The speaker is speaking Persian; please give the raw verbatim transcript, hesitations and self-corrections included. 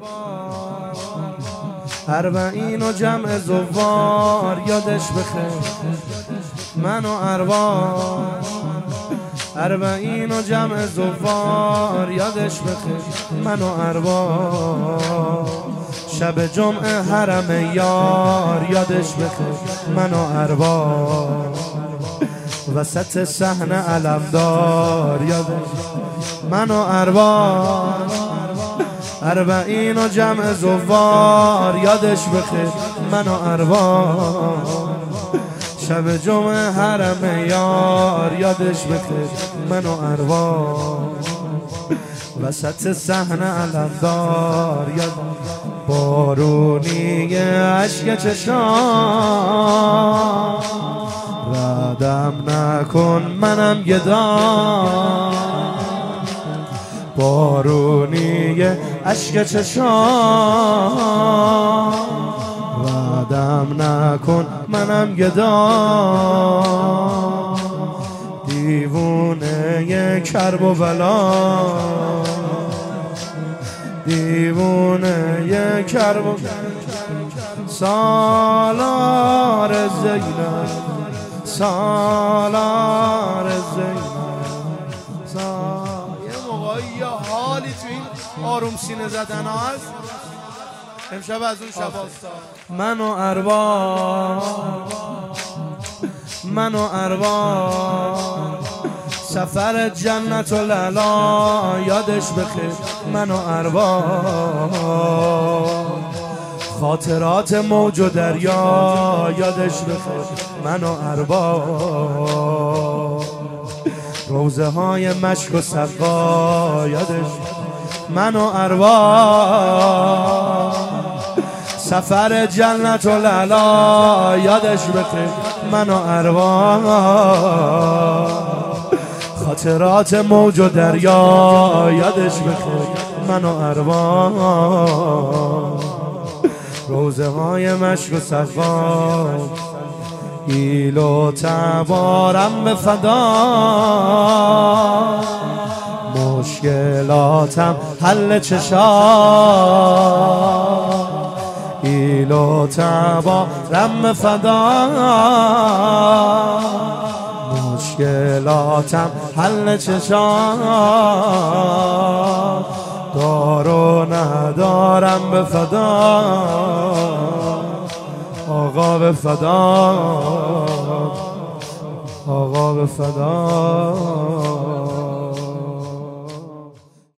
اربعین و جمع زوار یادش بخیر من و ارواح. اربعین و جمع زوار یادش بخیر من و ارواح. شب جمعه حرم یار یادش بخیر من و ارواح. وسط صحنه علمدار یادش من و ارواح. اربعین و جمع زوار یادش بخیر من و ارواح. شب جمعه حرم یار یادش بخیر من و ارواح. وسط صحنه علمدار یاد بارونی اشک چشام ردم نکن منم گدا. بارونی اشک چشام ردم نکن منم گدا. دیوونه کرب و بلا دیوونه کرب و سالار زینب سالار زینب. یه موقعی یه حالی تو این آروم سینه زدن هست. امشب از اون شباستا من و ارواح. من و ارواح. سفر جنت و للا یادش بخیر من و ارواح. خاطرات موج و دریا یادش بخیر من و ارواح. روزه های مشک و سقا یادش من و ارواح. سفر جنت و للا یادش بخیر من و ارواح. خاطرات موج و دریا یادش بخیر من و ارواح. روزه های مشک و صفا ایل و تبارم به فدا. مشکلاتم حل چشا. ایل و تبارم به فدا. مشکلاتم حل چشا. دار و ندارم به فدا. آقا به فدا آقا به فدا.